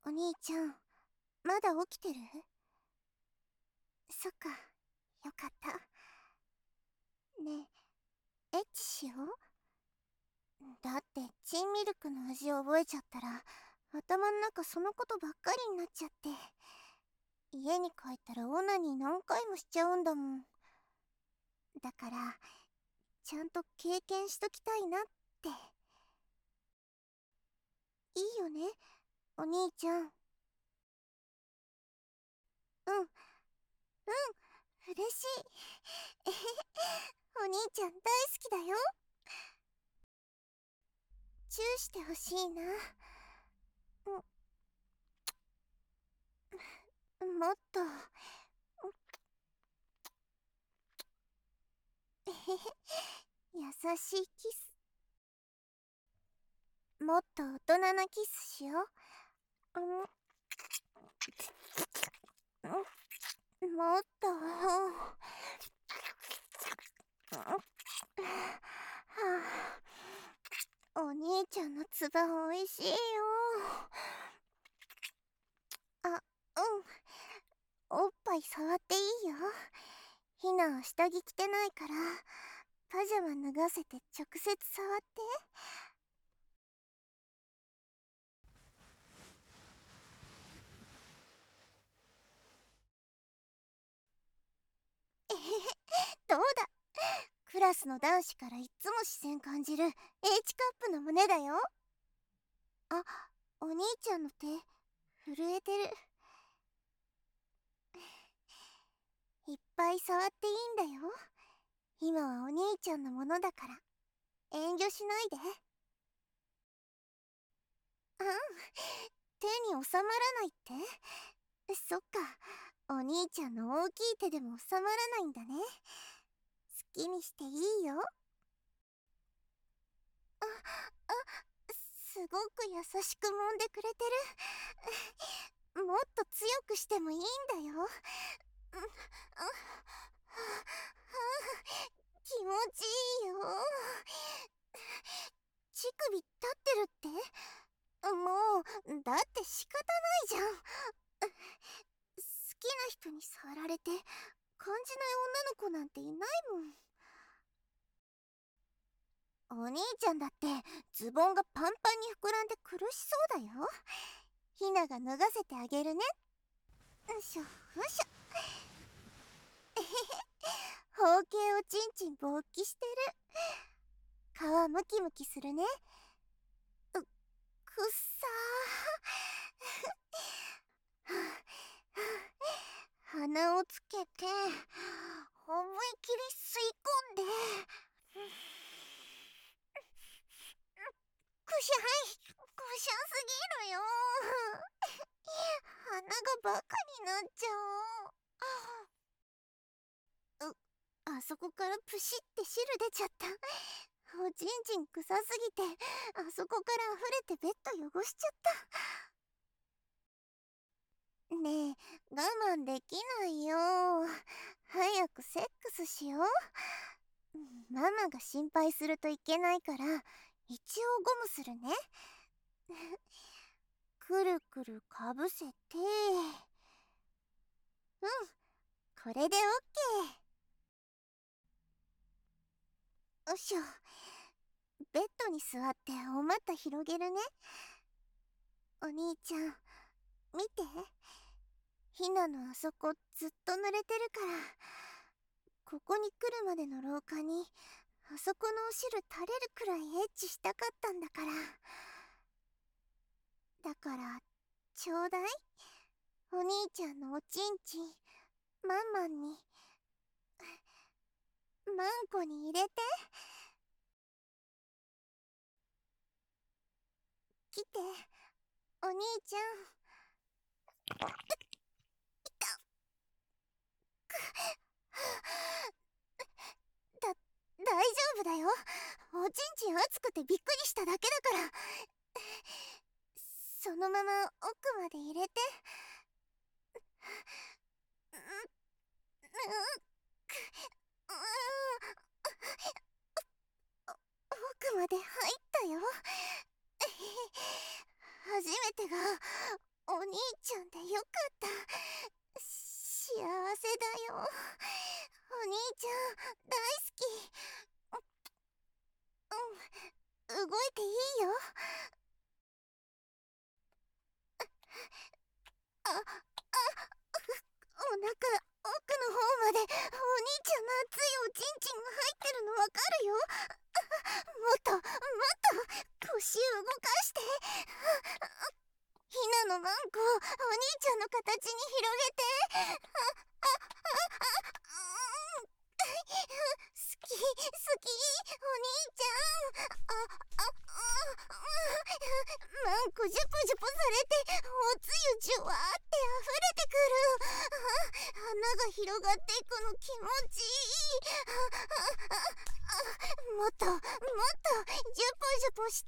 お兄ちゃん、まだ起きてる？そっか、よかった。ねえ、エッチしよう？だってチンミルクの味を覚えちゃったら頭ん中そのことばっかりになっちゃって、家に帰ったらオナニー何回もしちゃうんだもん。だからちゃんと経験しときたいなって。いいよね、お兄ちゃん？うん、うん、嬉しい。えへへ、お兄ちゃん大好きだよ。チューしてほしいな。もっと。えへへ、優しいキス。もっと大人なキスしよう。もっと。はあ、お兄ちゃんのつばおいしいよ。あ、うん、おっぱい触っていいよ。ひなは下着着てないからパジャマ脱がせて直接触って。えへへ、どうだ、クラスの男子からいっつも視線感じる H カップの胸だよ。あ、お兄ちゃんの手震えてる。いっぱい触っていいんだよ。今はお兄ちゃんのものだから遠慮しないで。うん、手に収まらないって？そっか、お兄ちゃんの大きい手でも収まらないんだね。好きにしていいよ。あ、すごく優しく揉んでくれてる。もっと強くしてもいいんだよ。気持ちいいよ。乳首立ってるって？もうだって仕方ないじゃん。好きな人に触られて感じない女の子なんていないもん。お兄ちゃんだってズボンがパンパンに膨らんで苦しそうだよ。ひなが脱がせてあげるね。うしょうしょ。えへへ、包茎をちんちん勃起してる。皮ムキムキするね。くっさー。鼻をつけて思い切り吸い込んで、くしゃい、くしゃすぎるよ。鼻がバカになっちゃう。あそこからプシって汁出ちゃった。おちんちん臭すぎてあそこから溢れてベッド汚しちゃった。ねえ、我慢できないよ。早くセックスしよう。ママが心配するといけないから一応ゴムするね。くるくるかぶせて、うん、これでオッケー。よいしょ。ベッドに座ってお股広げるね。お兄ちゃん見て、ひなのあそこずっと濡れてるから、ここに来るまでの廊下にあそこのお汁垂れるくらいエッチしたかったんだから。だからちょうだい、お兄ちゃんのおちんちん。マンマンに、マンコに入れて。来て、お兄ちゃん。だ、大丈夫だよ。おちんちん熱くてびっくりしただけだから。そのまま奥まで入れて。うん、うん、奥まで入ったよ。初めてがお兄兄ちゃんでよかった。幸せだよ。お兄ちゃん大好き。動いていいよ。あ、お腹奥の方までお兄ちゃんの熱いおちんちんが入ってるのわかるよ。もっともっと腰を動かして。ひなのマンコをお兄ちゃんの形に広げて。好きお兄ちゃん。マンコジュポジュポされておつゆジュワーって溢れてくる。花が広がっていくの気持ちいい。もっともっとジュポジュポして。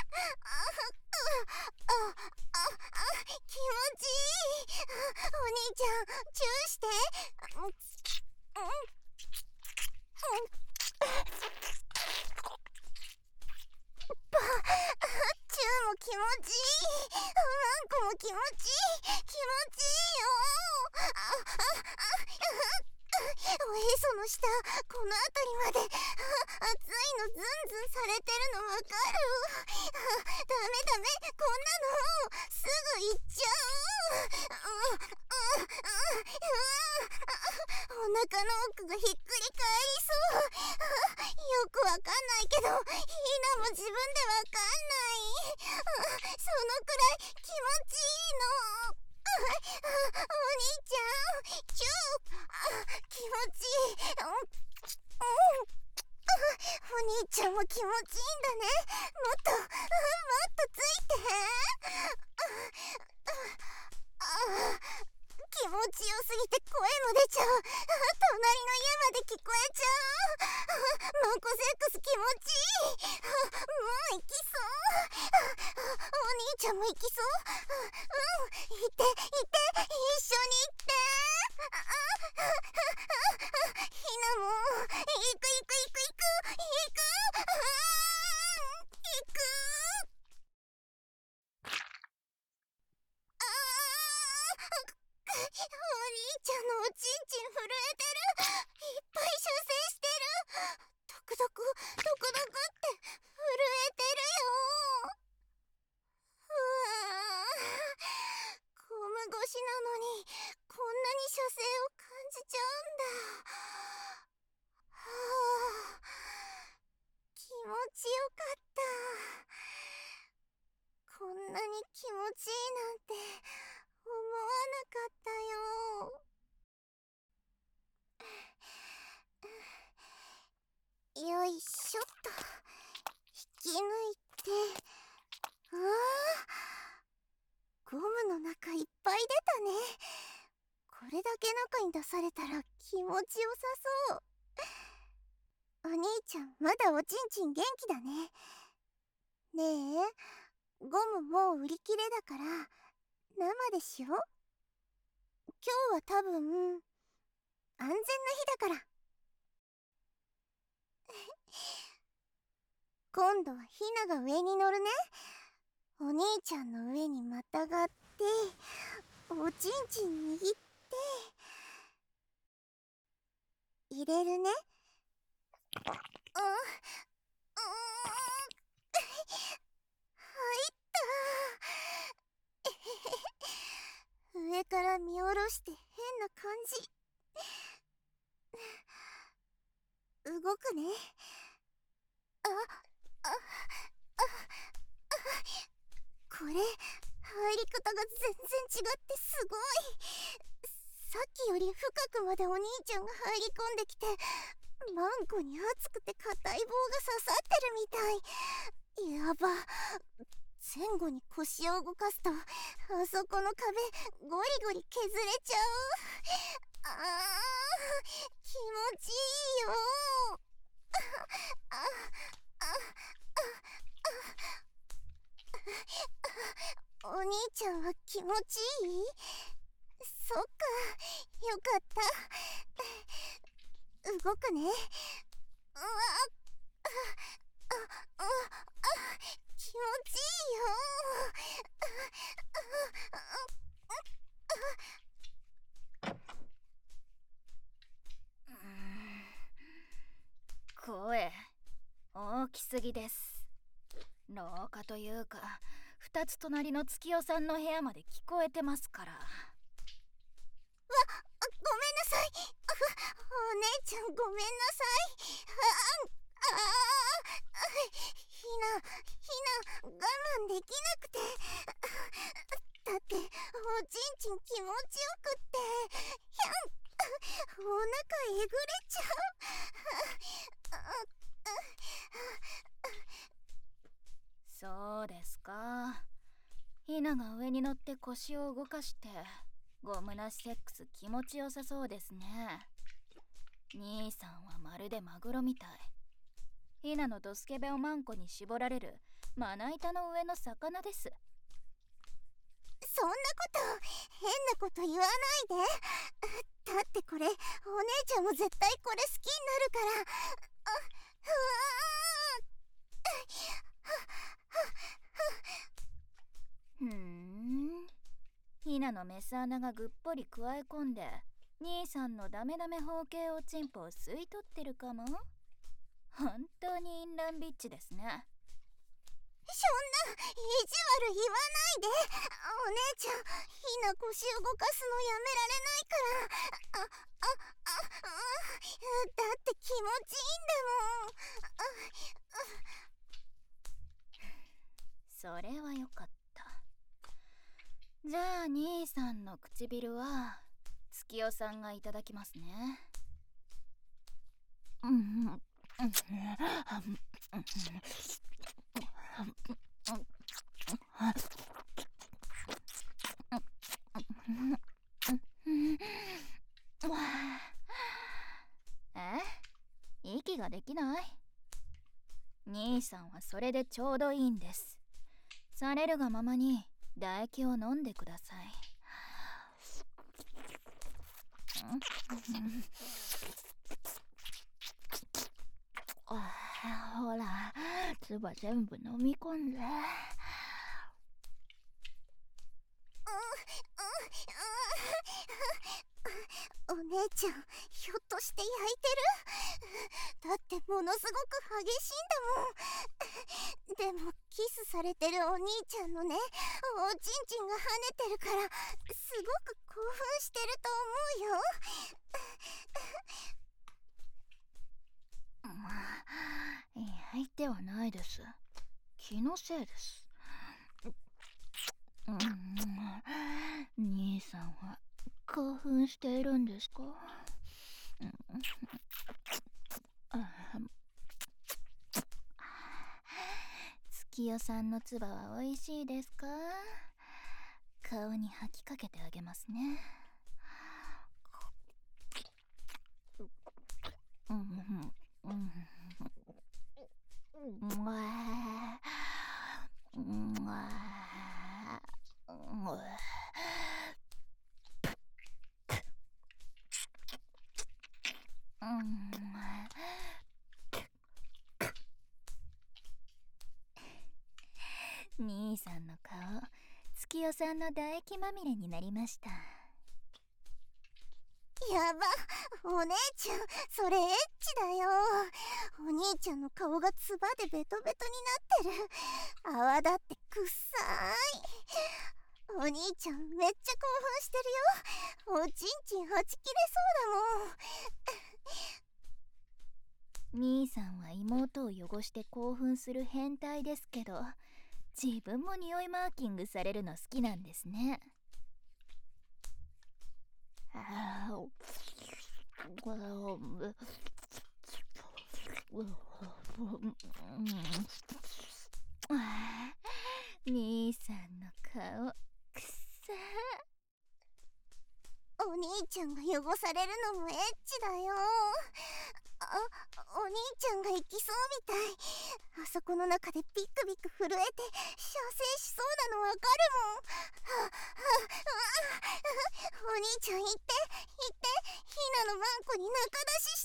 気持ちいい。お兄ちゃんチューして。チューも気持ちいい。マンコも気持ちいい。気持ちいいよ。おへその下この辺りまで熱いのズンズンされてるのわかる。ダメダメ、こんなのすぐ行っちゃう。お腹の奥がひっくり返りそう。よくわかんないけどひなも自分でわかんない。そのくらい気持ちいいの。お兄ちゃんチュー。気持ちいい。お兄ちゃんも気持ちいいんだね。もっとついて。気持ちよすぎて声も出ちゃう。隣の家まで聞こえちゃう。マンコセックス気持ちいい。もう行きそう。お兄ちゃんも行きそう。行って一緒に行ってひなも行く。お兄ちゃんのおちんちん震えてる。いっぱい射精してる。ドクドクって震えてるよ。ゴム越しなのにこんなに射精を感じちゃうんだ。気持ちよかった。こんなに気持ちいいなんて思わなかったよ。よいしょっと引き抜いて。ゴムの中いっぱい出たね。これだけ中に出されたら気持ちよさそう。お兄ちゃんまだおちんちん元気だね。ねえ、ゴムもう売り切れだから生でしよう。今日は多分安全な日だから。今度はひなが上に乗るね。お兄ちゃんの上にまたがっておちんちん握って入れるね。入った。上から見下ろして変な感じ。動くね。これ入り方が全然違ってすごい。さっきより深くまでお兄ちゃんが入り込んできて、マンコに熱くて硬い棒が刺さってるみたい。やば。前後に腰を動かすとあそこの壁ゴリゴリ削れちゃう。気持ちいいよ。お兄ちゃんは気持ちいい？そっか、よかった。動くね。気持ちいいよ。 きすぎです。廊下というか2つ隣の月代さんの部屋まで聞こえてますから。 ごめんなさい。お姉ちゃんごめんなさい。ひな我慢できなくて。だっておちんちん気持ちよくってお腹えぐれちゃそうですか。ひなが上に乗って腰を動かしてゴムなしセックス気持ちよさそうですね。兄さんはまるでマグロみたい。ひなのドスケベをマンコに絞られるまな板の上の魚です。 そんなこと変なこと言わないで。だってこれお姉ちゃんも絶対これ好きになるから。 ひなのメス穴がぐっぽりくわえ込んで兄さんのダメダメ包茎おちんぽを吸い取ってるかも。本当にインランビッチですね。 そんな意地悪言わないで。お姉ちゃんひな腰を動かすのやめられないから。だって気持ちいいんだもん。それはよかった。じゃあ兄さんの唇は月代さんがいただきますね。息ができない？兄さんはそれでちょうどいいんです。されるがままに唾液を飲んでください。ほら、唾全部飲み込んで。 お姉ちゃんひょっとして焼いてる？だってものすごく激しいんだもん。でもキスされてるお兄ちゃんのねおちんちんが跳ねてるからすごく興奮してると思うよ。 焼いてはないです。気のせいです。兄さんは興奮しているんですか？月代さんの唾は美味しいですか？顔に吐きかけてあげますね。兄さんの顔、月代さんの唾液まみれになりました。 やば、お姉ちゃんそれエッチだよ。お兄ちゃんの顔がつばでベトベトになってる。泡だってくっさーい。お兄ちゃんめっちゃ興奮してるよ。おちんちんはち切れそうだもん。 兄さんは妹を汚して興奮する変態ですけど、自分も匂いマーキングされるの好きなんですね。兄さんの顔くっさお兄ちゃんが汚されるのもエッチだよ。お兄ちゃんが行きそうみたい。あそこの中でビクビク震えて射精しそうなのわかるもん。お兄ちゃん行ってひなのマンコに仲出しして。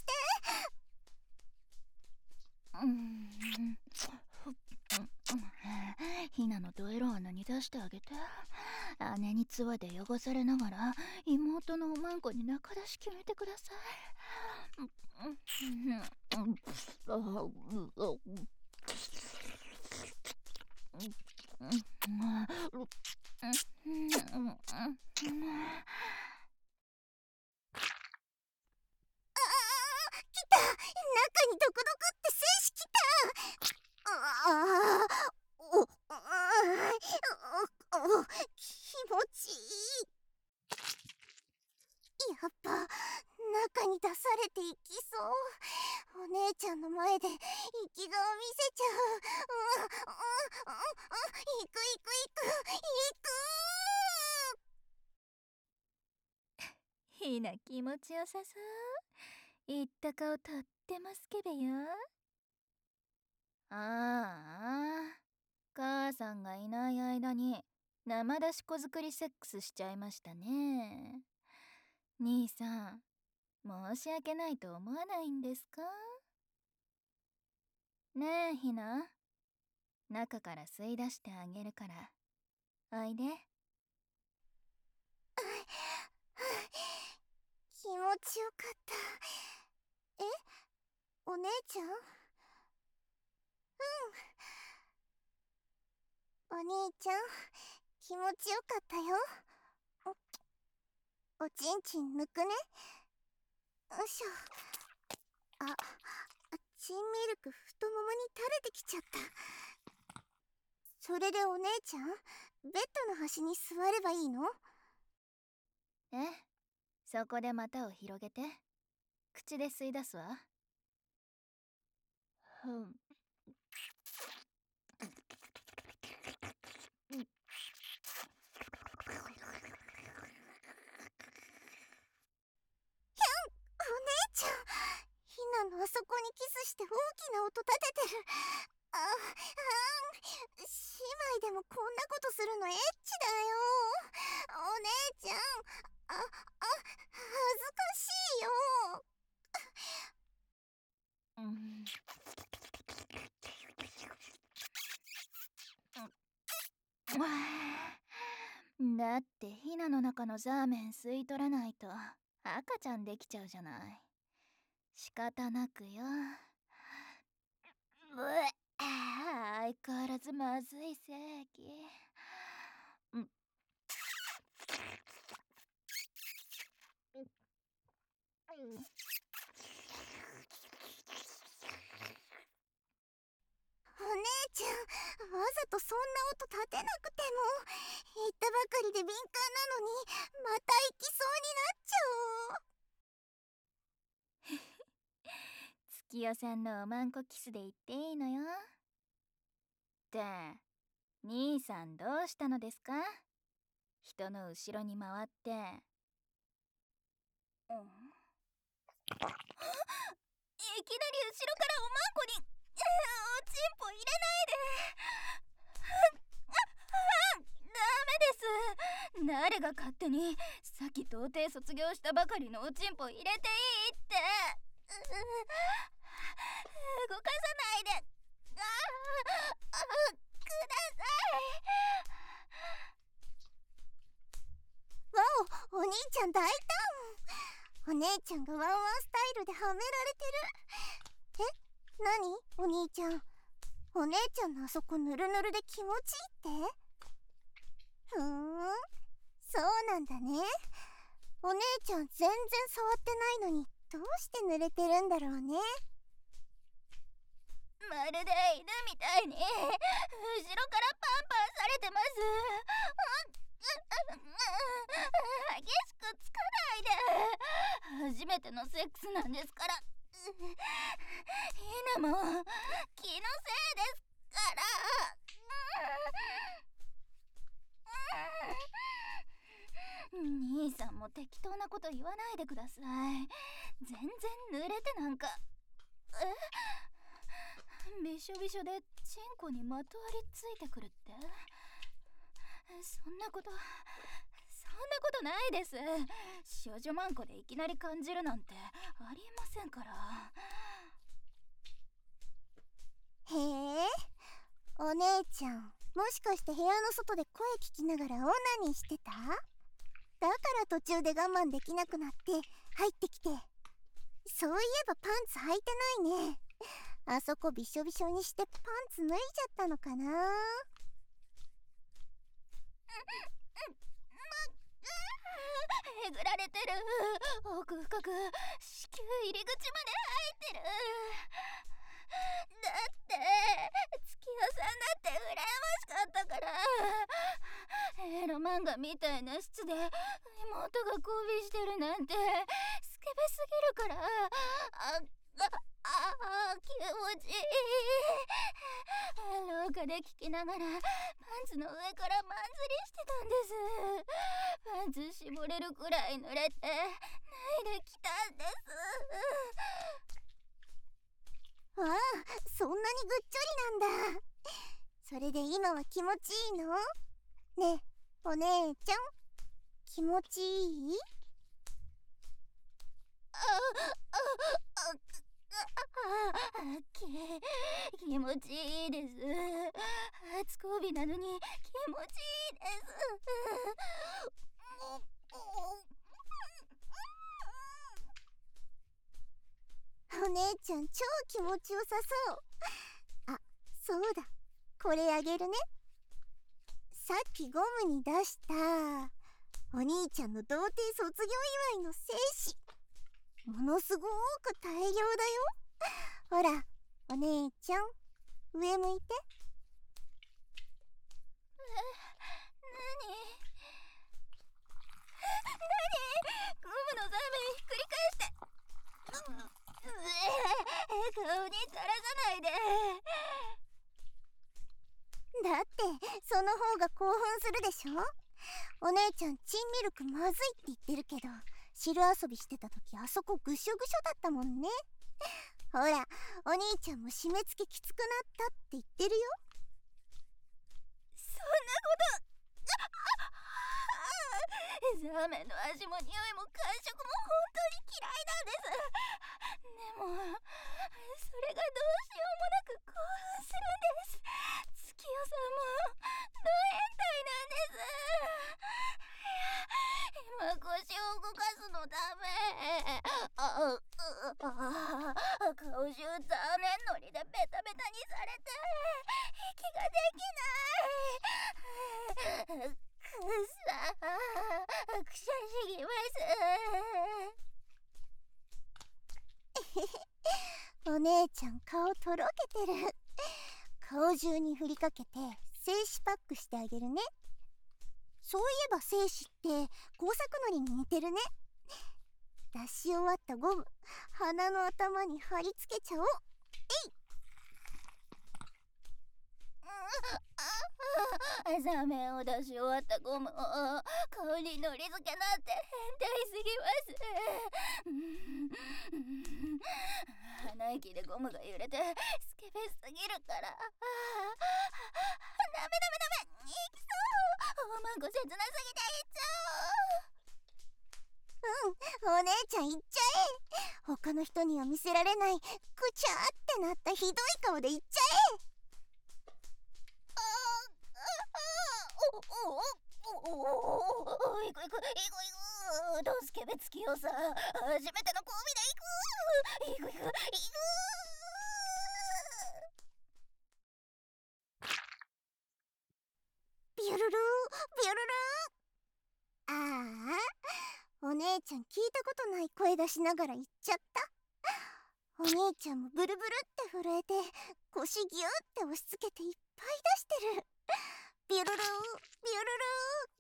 ひなのドエロ穴に出してあげて。姉に唾で汚されながら妹のおまんこに仲出し決めてください。 来た。中に毒々って精子来た。ああ、気持ちいい。やっぱ中に出されていきそう。お姉ちゃんの前で生き顔見せちゃう。行く行く行く行く。 ひな気持ちよさそう。言った顔とってもスケベよ。ああ、母さんがいない間に生出し子作りセックスしちゃいましたね。兄さん、申し訳ないと思わないんですか？ねえ、ひな。中から吸い出してあげるから。おいで。 気持ちよかった。え、お姉ちゃん？お兄ちゃん、気持ちよかったよ。おちんちん抜くね。よいしょ。あ、チンミルク太ももに垂れてきちゃった。それでお姉ちゃん、ベッドの端に座ればいいの？ そこで股を広げて。口で吸い出すわ。 お姉ちゃん、ひなのあそこにキスして大きな音立ててる。姉妹でもこんなことするのエッチだよ。お姉ちゃん、恥ずかしいよ。 だってひなの中のザーメン吸い取らないと赤ちゃんできちゃうじゃない。仕方なくよ。相変わらずまずい正義。 お姉ちゃん、わざとそんな音立てなくても。言ったばかりで敏感なのにまた行きそうになっちゃう。 月代さんのおまんこキスで言っていいのよ。って兄さんどうしたのですか？人の後ろに回って。いきなり後ろからおまんこにおちんぽ入れないで。ダメです。誰が勝手にさっき童貞卒業したばかりのおちんぽ入れていいって。動かさないで。ください。わお、お兄ちゃん大胆。お姉ちゃんがワンワンスタイルではめられてる。何？お兄ちゃん。お姉ちゃんのあそこヌルヌルで気持ちいいって？そうなんだね。お姉ちゃん全然触ってないのにどうして濡れてるんだろうね。 まるで犬みたいに後ろからパンパンされてます。激しくつかないで。初めてのセックスなんですから。ひなも気のせいですから。兄さんも適当なこと言わないでください。全然濡れてなんか。びしょびしょでチンコにまとわりついてくるって？そんなことないです。少女マンコでいきなり感じるなんてありえませんから。 へえ、お姉ちゃん、もしかして部屋の外で声聞きながらオナニーしてた？だから途中で我慢できなくなって入ってきて。そういえばパンツ履いてないね。 あそこびしょびしょにしてパンツ脱いじゃったのかな。 えぐられてる。奥深く子宮入り口まで入ってる。だって月夜さんだって羨ましかったから。エロ漫画みたいな質で妹が交尾してるなんてスケベすぎるから。気持ちいい。廊下で聞きながらパンツの上からマンズリしてたんです。パンツ絞れるくらい濡れて脱いできたんです。 ああ、そんなにぐっちょりなんだ。それで今は気持ちいいの？ねえ、お姉ちゃん、気持ちいい？ 気持ちいいです。初交尾なのに気持ちいいです。 お姉ちゃん超気持ちよさそう。あ、そうだ、これあげるね。さっきゴムに出したお兄ちゃんの童貞卒業祝いの精子。ものすごく大量だよ。ほら、お姉ちゃん、上向いて。 ゴムの座面ひっくり返して。顔に垂らさないで。 だってその方が興奮するでしょ。お姉ちゃんチンミルクまずいって言ってるけど、汁遊びしてた時あそこぐしょぐしょだったもんね。ほら、お兄ちゃんも締め付けきつくなったって言ってるよ。 そんなこと。ザーメンの味も匂いも感触も本当に嫌いなんです。でもそれがどうしようもなく興奮するんです。月夜さんもド変態なんです。いや、今腰を動かすのダメ。顔中ザーメンのりでベタベタにされて息ができない。くさくしゃしぎます。 お姉ちゃん顔とろけてる。顔中に振りかけて精子パックしてあげるね。そういえば精子って工作のりに似てるね。出し終わったゴム、鼻の頭に貼り付けちゃおう。 ザーメンを出し終わったゴムを顔にのり付けなんて変態すぎます。鼻息でゴムが揺れてスケベすぎるから。ダメいきそう。おまんこ切なすぎていっちゃお姉ちゃん行っちゃえ。他の人には見せられないくちゃーってなったひどい顔で行っちゃえ。 行く。ドスケベ月夜さ、初めての交尾で行く。 ビュルルービュルルー。ああ、お姉ちゃん聞いたことない声出しながら行っちゃった。お兄ちゃんもブルブルって震えて腰ギューって押し付けていっぱい出してる。ビュルルービュルルー。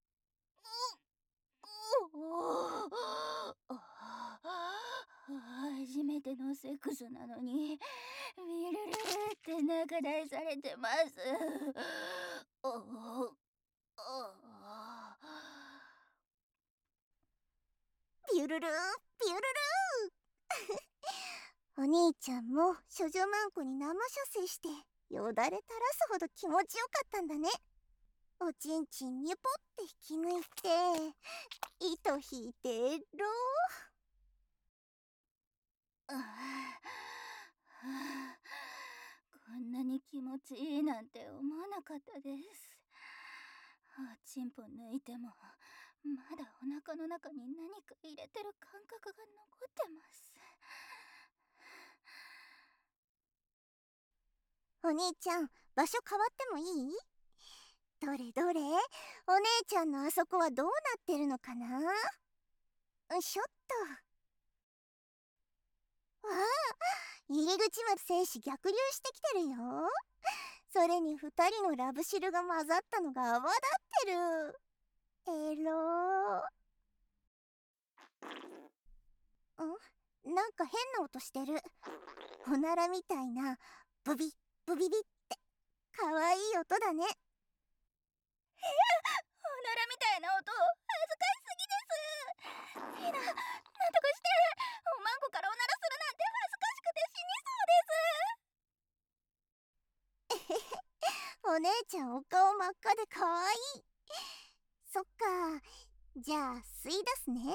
初めてのセックスなのにビルルって仲代されてます。 ビュルルービュルルー。お兄ちゃんも処女マンコに生射精してよだれ垂らすほど気持ちよかったんだね。おちんちんにゅぽって引き抜いて糸引いてろこんなに気持ちいいなんて思わなかったです。おちんぽ抜いてもまだお腹の中に何か入れてる感覚が残ってます。 お兄ちゃん、場所変わってもいい？どれどれ、お姉ちゃんのあそこはどうなってるのかな？しょっと。わあ、入り口まで戦士逆流してきてるよ。それに2人のラブシルが混ざったのが泡立ってる。エロー。なんか変な音してる。おならみたいなブビブビビってかわいい音だね。 おならみたいな音、恥ずかしすぎです。ひな、なんとかして。おまんこからおならするなんて恥ずかしくて死にそうです。 お姉ちゃんお顔真っ赤でかわいい。そっか、じゃあ吸い出すね。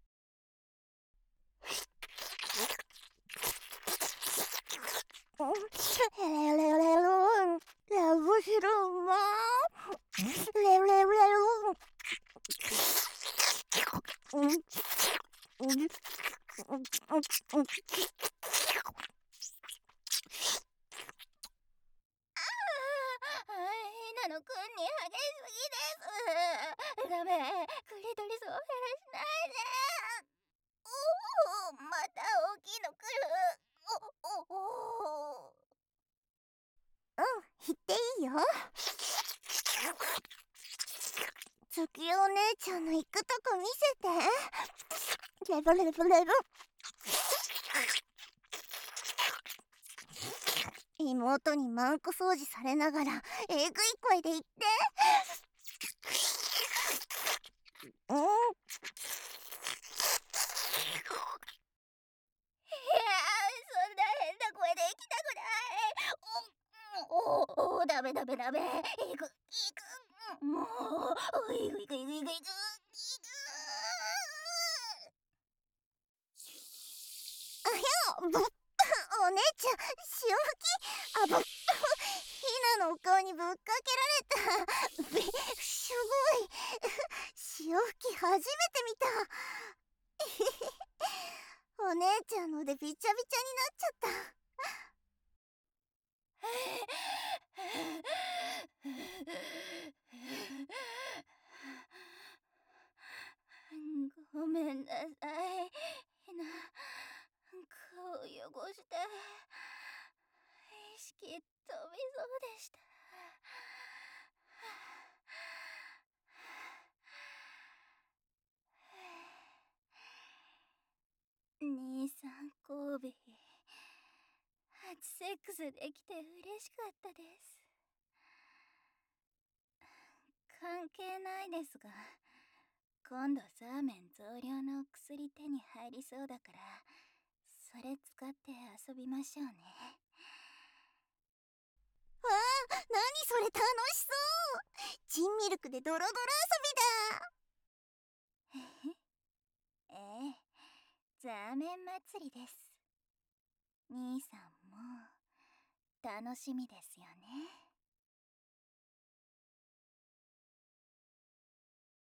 レレレロン、ラブシルマー。レレレロン。 ひなのくんに激しすぎです。ダメ、クリトリスを減らしないで。おお、また大きいの来る。おお。 言っていいよ。月お姉ちゃんの行くとこ見せて。レブレブレブ。妹にマンコ掃除されながらえぐい声で言って。 いや、そんな変な声で行きたくない。お、ダメダメダメ。行く。もう、行く。 お姉ちゃん、潮吹き。ぶっ。ひなのお顔にぶっかけられた。すごい。潮吹き初めて見た。お姉ちゃんのでびちゃびちゃになっちゃった。 ごめんなさい。ひな、顔汚して意識飛びそうでした。兄さんコービー、初セックスできて嬉しかったです。関係ないですが、今度ザーメン増量の薬手に入りそうだから、それ使って遊びましょうね。 わあ、何それ楽しそう。チンミルクでドロドロ遊びだ。 ええ、ザーメン祭りです。兄さんも楽しみですよね。